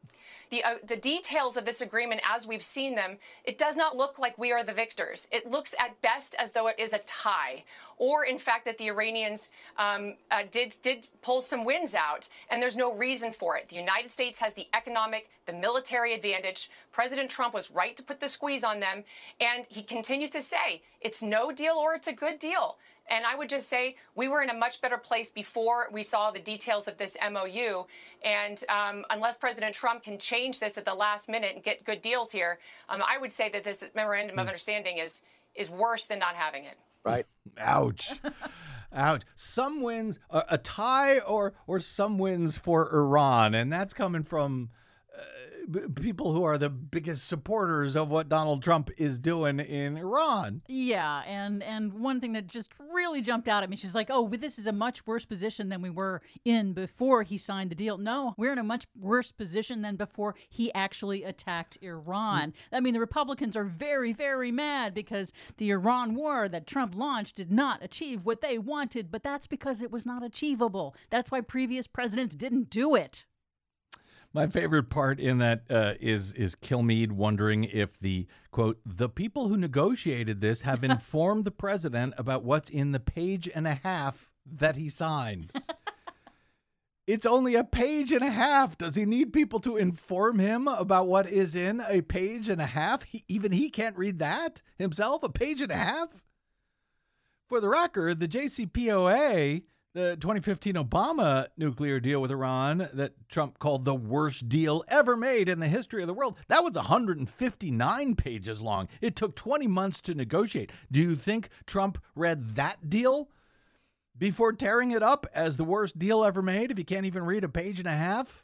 the uh, the details of this agreement, as we've seen them, it does not look like we are the victors. It looks at best as though it is a tie, or in fact that the Iranians um, uh, did did pull some wins out, and there's no reason for it. The United States has the economic, the military advantage. President Trump was right to put the squeeze on them, and he continues to say it's no deal or it's a good deal. And I would just say we were in a much better place before we saw the details of this M O U. And um, unless President Trump can change this at the last minute and get good deals here, um, I would say that this memorandum of understanding is is worse than not having it. Right. Ouch. Ouch. Some wins, uh, a tie or or some wins for Iran. And that's coming from uh, people who are the biggest supporters of what Donald Trump is doing in Iran. Yeah, and and one thing that just really jumped out at me, she's like, oh, but this is a much worse position than we were in before he signed the deal. No, we're in a much worse position than before he actually attacked Iran. I mean, the Republicans are very, very mad because the Iran war that Trump launched did not achieve what they wanted, but that's because it was not achievable. That's why previous presidents didn't do it. My favorite part in that uh, is is Kilmeade wondering if the, quote, the people who negotiated this have informed the president about what's in the page and a half that he signed. It's only a page and a half. Does he need people to inform him about what is in a page and a half? He, even he can't read that himself, a page and a half? For the record, the J C P O A, the twenty fifteen Obama nuclear deal with Iran that Trump called the worst deal ever made in the history of the world, that was one hundred fifty-nine pages long. It took twenty months to negotiate. Do you think Trump read that deal before tearing it up as the worst deal ever made if he can't even read a page and a half?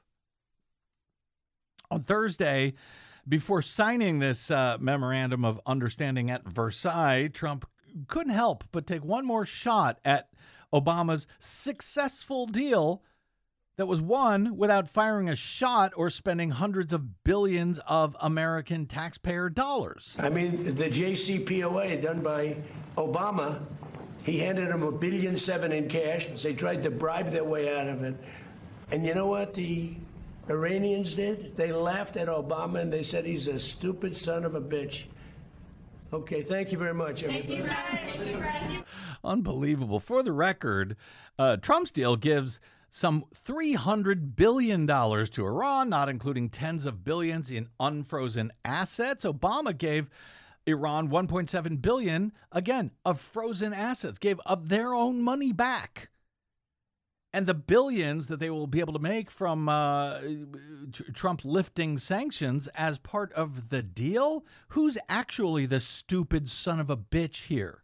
On Thursday, before signing this uh, memorandum of understanding at Versailles, Trump couldn't help but take one more shot at Obama's successful deal that was won without firing a shot or spending hundreds of billions of American taxpayer dollars. I mean, the J C P O A done by Obama, he handed them a billion seven in cash. They tried to bribe their way out of it. And you know what the Iranians did? They laughed at Obama and they said he's a stupid son of a bitch. Okay, thank you very much, everybody. Thank you, Brad. Unbelievable. For the record, uh, Trump's deal gives some three hundred billion dollars to Iran, not including tens of billions in unfrozen assets. Obama gave Iran one point seven billion dollars, again, of frozen assets, gave of their own money back. And the billions that they will be able to make from uh, Trump lifting sanctions as part of the deal? Who's actually the stupid son of a bitch here?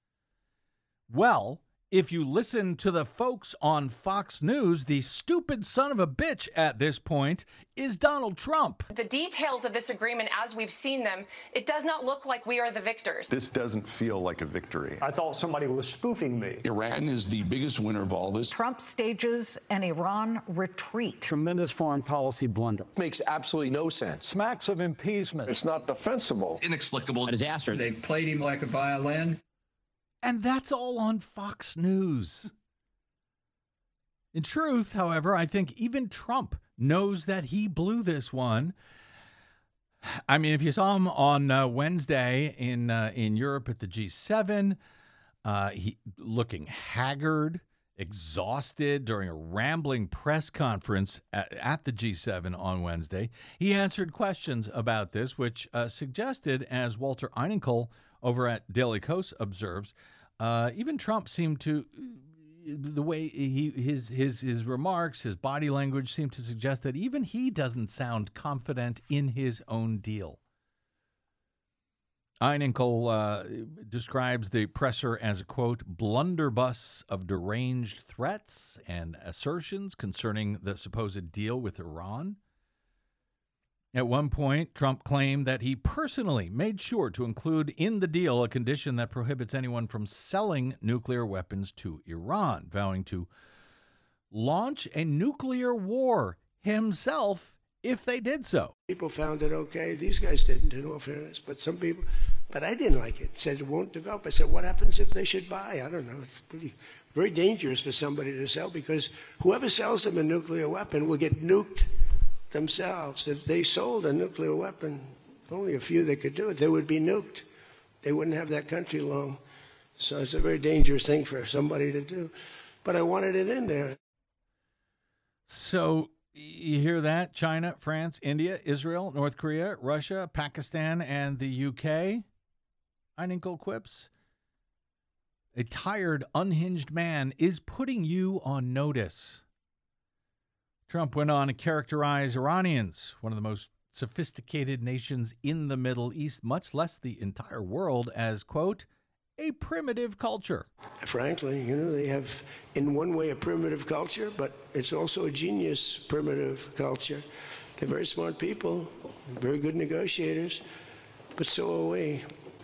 Well, if you listen to the folks on Fox News, the stupid son of a bitch at this point is Donald Trump. The details of this agreement, as we've seen them, it does not look like we are the victors. This doesn't feel like a victory. I thought somebody was spoofing me. Iran is the biggest winner of all this. Trump stages an Iran retreat. Tremendous foreign policy blunder. Makes absolutely no sense. Smacks of impeachment. It's not defensible. Inexplicable. A disaster. They've played him like a violin. And that's all on Fox News. In truth, however, I think even Trump knows that he blew this one. I mean, if you saw him on uh, Wednesday in uh, in Europe at the G seven, uh, he looking haggard, exhausted during a rambling press conference at, at the G seven on Wednesday. He answered questions about this, which uh, suggested, as Walter Einenkel over at Daily Kos observes, uh, even Trump seemed to, the way he his his his remarks, his body language seemed to suggest that even he doesn't sound confident in his own deal. Einenkel uh, describes the presser as a, quote, blunderbuss of deranged threats and assertions concerning the supposed deal with Iran. At one point, Trump claimed that he personally made sure to include in the deal a condition that prohibits anyone from selling nuclear weapons to Iran, vowing to launch a nuclear war himself if they did so. People found it okay. These guys didn't, in all fairness, but some people, but I didn't like it. Said it won't develop. I said, what happens if they should buy? I don't know. It's pretty, very dangerous for somebody to sell because whoever sells them a nuclear weapon will get nuked themselves. If they sold a nuclear weapon, only a few that could do it, they would be nuked. They wouldn't have that country long. So it's a very dangerous thing for somebody to do. But I wanted it in there. So you hear that? China, France, India, Israel, North Korea, Russia, Pakistan, and the U K. Eininkel quips. A tired, unhinged man is putting you on notice. Trump went on to characterize Iranians, one of the most sophisticated nations in the Middle East, much less the entire world, as, quote, a primitive culture. Frankly, you know, they have, in one way, a primitive culture, but it's also a genius primitive culture. They're very smart people, very good negotiators, but so are we.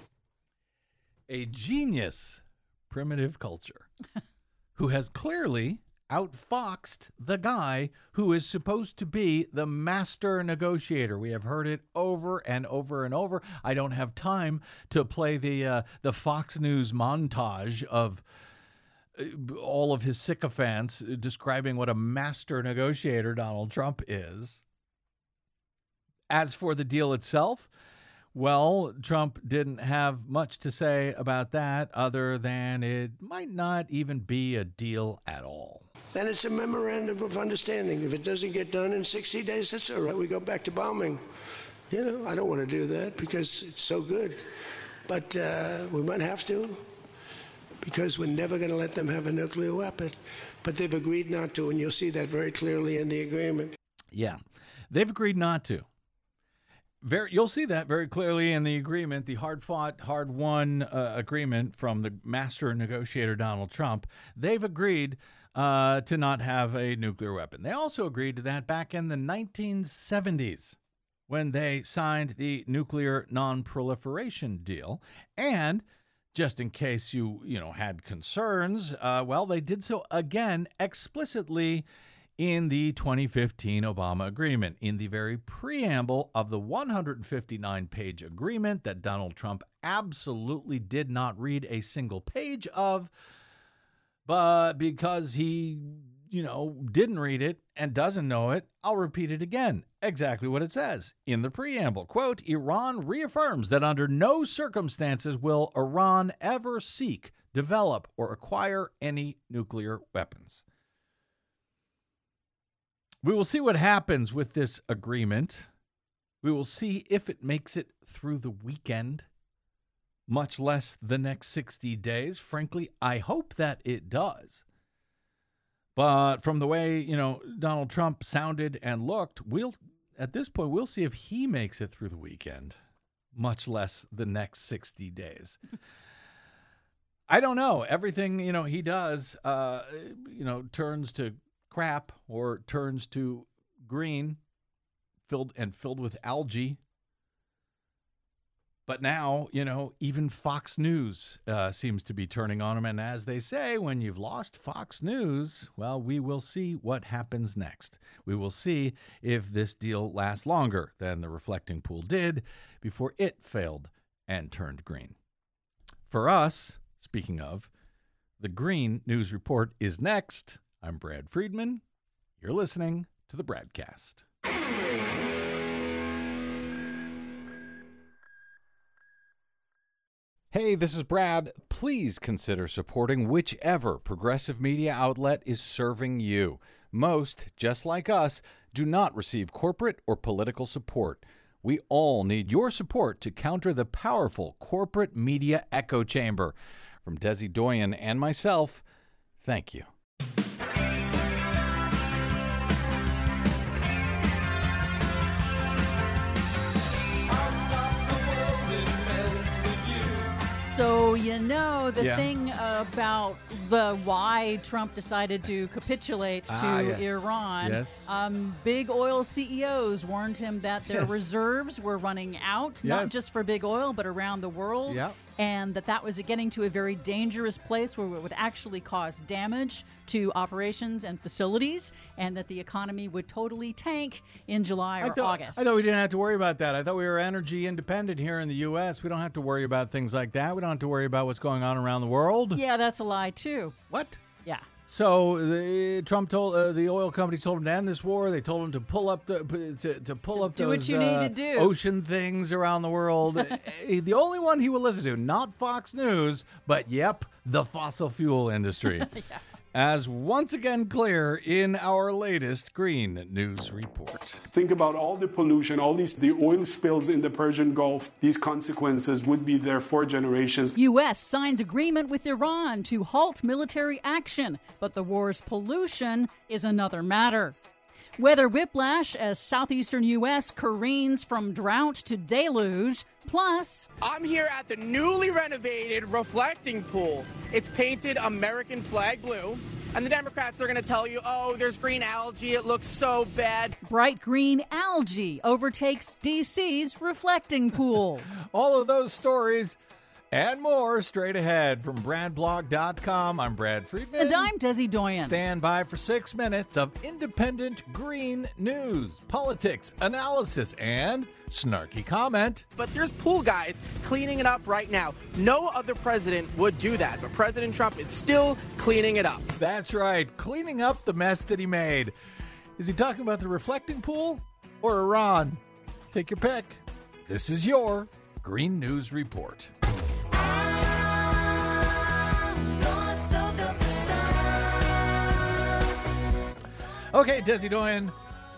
A genius primitive culture who has clearly outfoxed the guy who is supposed to be the master negotiator. We have heard it over and over and over. I don't have time to play the uh, the Fox News montage of uh, all of his sycophants describing what a master negotiator Donald Trump is. As for the deal itself, well, Trump didn't have much to say about that other than it might not even be a deal at all. Then it's a memorandum of understanding. If it doesn't get done in sixty days, that's all right. We go back to bombing. You know, I don't want to do that because it's so good. But uh, we might have to because we're never going to let them have a nuclear weapon. But they've agreed not to, and you'll see that very clearly in the agreement. Yeah, they've agreed not to. Very, you'll see that very clearly in the agreement, the hard-fought, hard-won uh, agreement from the master negotiator Donald Trump. They've agreed uh, to not have a nuclear weapon. They also agreed to that back in the nineteen seventies when they signed the nuclear non-proliferation deal. And just in case you, you know, had concerns, uh, well, they did so again explicitly in the twenty fifteen Obama agreement, in the very preamble of the one hundred fifty-nine page agreement that Donald Trump absolutely did not read a single page of, but because he, you know, didn't read it and doesn't know it, I'll repeat it again. Exactly what it says in the preamble. Quote, Iran reaffirms that under no circumstances will Iran ever seek, develop, or acquire any nuclear weapons. We will see what happens with this agreement. We will see if it makes it through the weekend, much less the next sixty days. Frankly, I hope that it does. But from the way, you know, Donald Trump sounded and looked, we'll at this point, we'll see if he makes it through the weekend, much less the next sixty days. I don't know. Everything, you know, he does, uh, you know, turns to crap or turns to green filled and filled with algae. But now, you know, even Fox News uh, seems to be turning on him. And as they say, when you've lost Fox News, well, we will see what happens next. We will see if this deal lasts longer than the reflecting pool did before it failed and turned green. For us, speaking of, the Green News Report is next. I'm Brad Friedman. You're listening to the Bradcast. Hey, this is Brad. Please consider supporting whichever progressive media outlet is serving you. Most, just like us, do not receive corporate or political support. We all need your support to counter the powerful corporate media echo chamber. From Desi Doyen and myself, thank you. So, you know, the Yeah. thing about the why Trump decided to capitulate to Ah, yes. Iran, Yes. um, big oil C E Os warned him that their Yes. reserves were running out, not Yes. just for big oil, but around the world. Yep. And that that was getting to a very dangerous place where it would actually cause damage to operations and facilities, and that the economy would totally tank in July or I thought, August. I thought we didn't have to worry about that. I thought we were energy independent here in the U S. We don't have to worry about things like that. We don't have to worry about what's going on around the world. Yeah, that's a lie, too. What? Yeah. So the, Trump told uh, the oil companies told him to end this war. They told him to pull up the to, to pull To up do what those you need uh, to do. ocean things around the world. The only one he will listen to, not Fox News, but yep, the fossil fuel industry. Yeah. As once again clear in our latest Green News Report. Think about all the pollution, all these the oil spills in the Persian Gulf. These consequences would be there for generations. U S signs agreement with Iran to halt military action, but the war's pollution is another matter. Weather whiplash as southeastern U S careens from drought to deluge. Plus, I'm here at the newly renovated reflecting pool. It's painted American flag blue. And the Democrats are going to tell you, oh, there's green algae. It looks so bad. Bright green algae overtakes D C's reflecting pool. All of those stories and more straight ahead from Brad Blog dot com. I'm Brad Friedman. And I'm Desi Doyen. Stand by for six minutes of independent green news, politics, analysis, and snarky comment. But there's pool guys cleaning it up right now. No other president would do that, but President Trump is still cleaning it up. That's right, cleaning up the mess that he made. Is he talking about the reflecting pool or Iran? Take your pick. This is your Green News Report. Okay, Desi Doyen,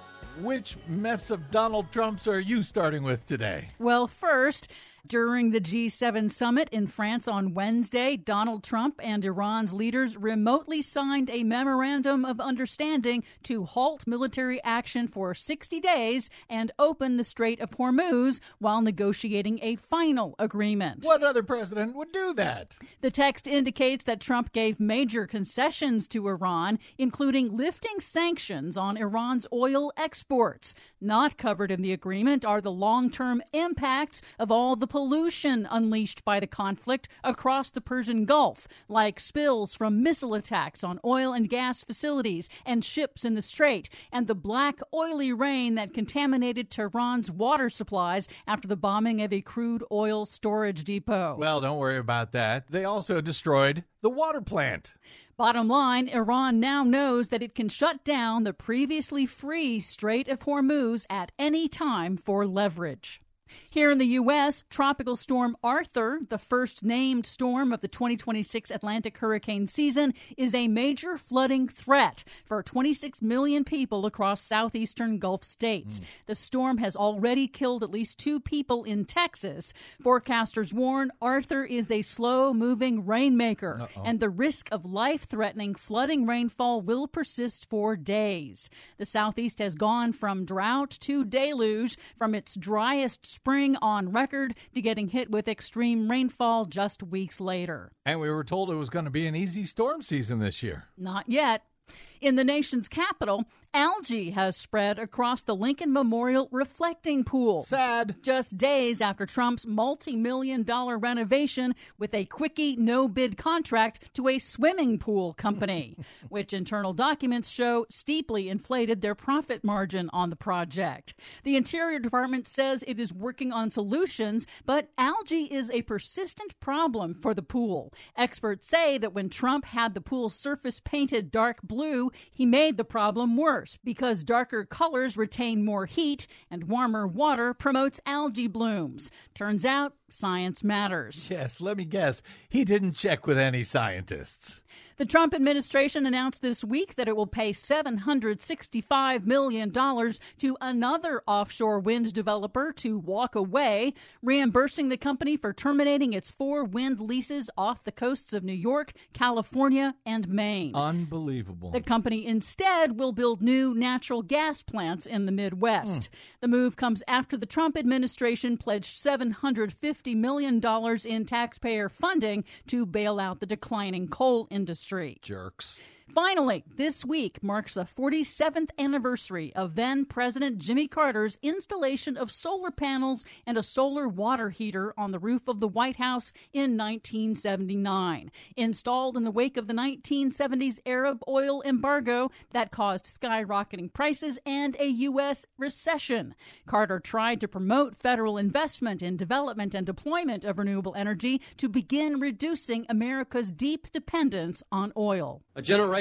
which mess of Donald Trump's are you starting with today? Well, first, during the G seven summit in France on Wednesday, Donald Trump and Iran's leaders remotely signed a memorandum of understanding to halt military action for sixty days and open the Strait of Hormuz while negotiating a final agreement. What other president would do that? The text indicates that Trump gave major concessions to Iran, including lifting sanctions on Iran's oil exports. Not covered in the agreement are the long-term impacts of all the pollution unleashed by the conflict across the Persian Gulf, like spills from missile attacks on oil and gas facilities and ships in the Strait, and the black, oily rain that contaminated Tehran's water supplies after the bombing of a crude oil storage depot. Well, don't worry about that. They also destroyed the water plant. Bottom line, Iran now knows that it can shut down the previously free Strait of Hormuz at any time for leverage. Here in the U S, Tropical Storm Arthur, the first named storm of the twenty twenty-six Atlantic hurricane season, is a major flooding threat for twenty-six million people across southeastern Gulf states. Mm. The storm has already killed at least two people in Texas. Forecasters warn Arthur is a slow-moving rainmaker, Uh-oh. and the risk of life-threatening flooding rainfall will persist for days. The southeast has gone from drought to deluge, from its driest spring on record to getting hit with extreme rainfall just weeks later. And we were told it was going to be an easy storm season this year. Not yet. In the nation's capital, algae has spread across the Lincoln Memorial reflecting pool. Sad. Just days after Trump's multi-million dollar renovation with a quickie no-bid contract to a swimming pool company, which internal documents show steeply inflated their profit margin on the project. The Interior Department says it is working on solutions, but algae is a persistent problem for the pool. Experts say that when Trump had the pool surface painted dark blue, he made the problem worse because darker colors retain more heat and warmer water promotes algae blooms. Turns out, science matters. Yes, let me guess. He didn't check with any scientists. The Trump administration announced this week that it will pay seven hundred sixty-five million dollars to another offshore wind developer to walk away, reimbursing the company for terminating its four wind leases off the coasts of New York, California, and Maine. Unbelievable. The company instead will build new natural gas plants in the Midwest. Mm. The move comes after the Trump administration pledged seven hundred fifty million dollars in taxpayer funding to bail out the declining coal industry. Jerks. Finally, this week marks the forty-seventh anniversary of then-President Jimmy Carter's installation of solar panels and a solar water heater on the roof of the White House in nineteen seventy-nine. Installed in the wake of the nineteen seventies Arab oil embargo that caused skyrocketing prices and a U S recession. Carter tried to promote federal investment in development and deployment of renewable energy to begin reducing America's deep dependence on oil. A generation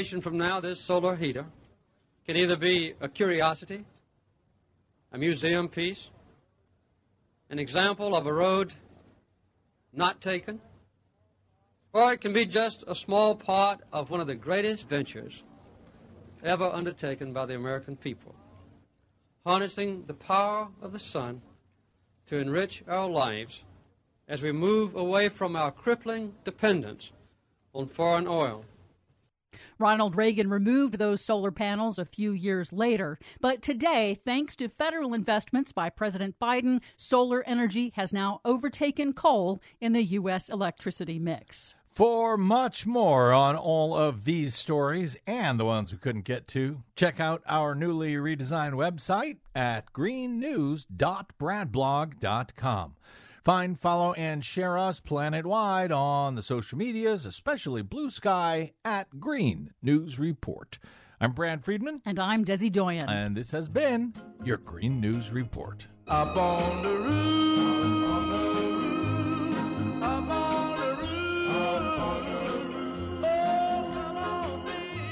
generation from now, this solar heater can either be a curiosity, a museum piece, an example of a road not taken, or it can be just a small part of one of the greatest ventures ever undertaken by the American people, harnessing the power of the sun to enrich our lives as we move away from our crippling dependence on foreign oil. Ronald Reagan removed those solar panels a few years later. But today, thanks to federal investments by President Biden, solar energy has now overtaken coal in the U S electricity mix. For much more on all of these stories and the ones we couldn't get to, check out our newly redesigned website at green news dot brad blog dot com. Find, follow, and share us planet-wide on the social medias, especially Blue Sky, at Green News Report. I'm Brad Friedman. And I'm Desi Doyen. And this has been your Green News Report. Up on the roof, up on the roof, up on the roof, up on the roof. Oh, come on,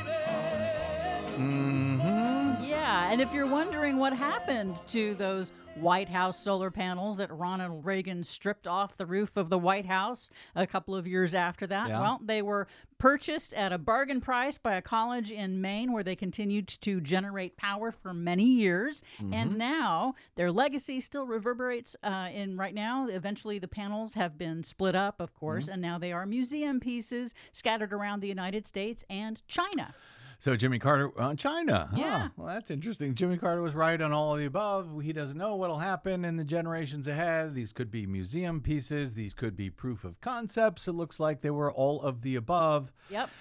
baby. Mm-hmm. Yeah, and if you're wondering what happened to those White House solar panels that Ronald Reagan stripped off the roof of the White House a couple of years after that. Yeah. Well, they were purchased at a bargain price by a college in Maine where they continued to generate power for many years. Mm-hmm. And now their legacy still reverberates uh, in right now. Eventually, the panels have been split up, of course, Mm-hmm. and now they are museum pieces scattered around the United States and China. So Jimmy Carter on China. Yeah. Huh. Well, that's interesting. Jimmy Carter was right on all of the above. He doesn't know what will happen in the generations ahead. These could be museum pieces. These could be proof of concepts. It looks like they were all of the above. Yep.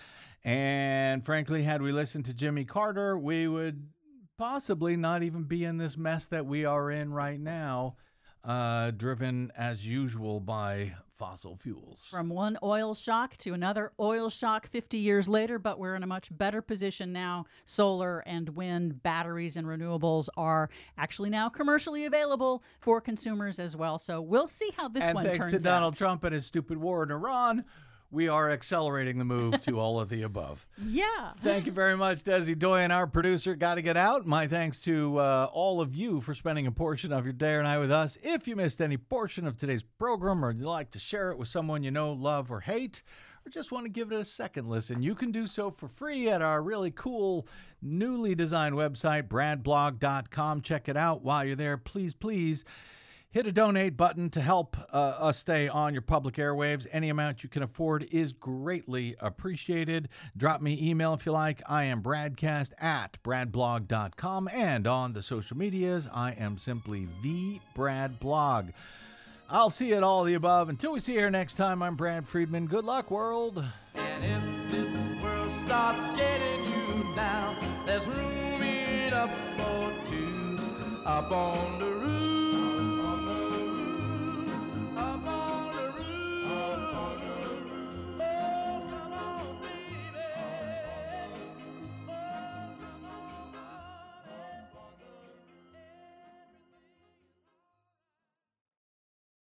And frankly, had we listened to Jimmy Carter, we would possibly not even be in this mess that we are in right now, uh, driven as usual by fossil fuels. From one oil shock to another oil shock fifty years later, but we're in a much better position now. Solar and wind, batteries, and renewables are actually now commercially available for consumers as well. So we'll see how this and one thanks turns to Donald out. Trump and his stupid war in Iran, we are accelerating the move to all of the above. Yeah. Thank you very much, Desi Doyen, our producer. Got to get out. My thanks to uh, all of you for spending a portion of your day or night with us. If you missed any portion of today's program or you'd like to share it with someone you know, love, or hate, or just want to give it a second listen, you can do so for free at our really cool, newly designed website, brad blog dot com. Check it out. While you're there, please, please, hit a donate button to help uh, us stay on your public airwaves. Any amount you can afford is greatly appreciated. Drop me email if you like. I am Bradcast at brad blog dot com. And on the social medias, I am simply the Brad Blog. I'll see you at all of the above. Until we see you here next time, I'm Brad Friedman. Good luck, world. And if this world starts getting you down, there's room enough for two up on the roof.